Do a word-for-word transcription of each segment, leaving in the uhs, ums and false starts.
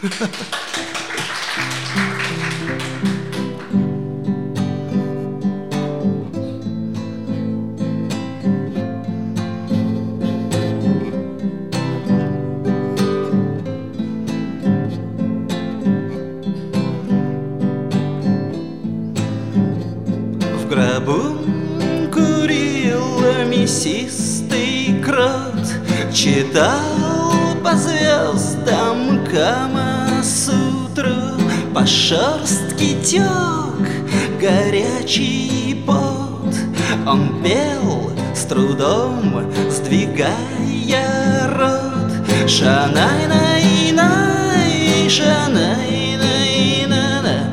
В гробу курил мясистый крот, читал по звездам Кама-сутру, по шерстке тек горячий пот. Он пел с трудом, сдвигая рот: Шанай-най-най, шанай-най-на-на,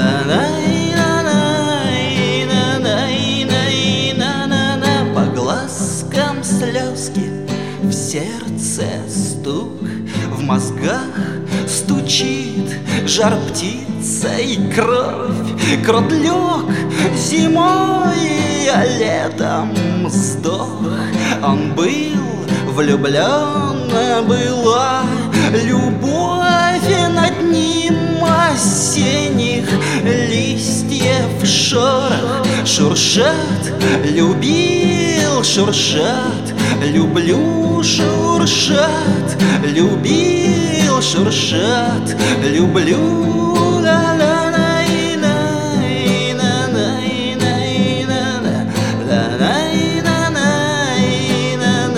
най-най-най-най-най-най-на-на. По глазкам слезки, в сердце стук, в мозгах стучит жар птицей кровь. Крот лег зимой, а летом сдох. Он был влюблен, была любовь, и над ним осенних листьев шорох. Шуршат, любил, шуршат, люблю, шуршат, любил, шуршат, люблю.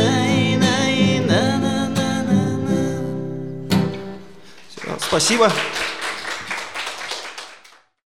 Спасибо.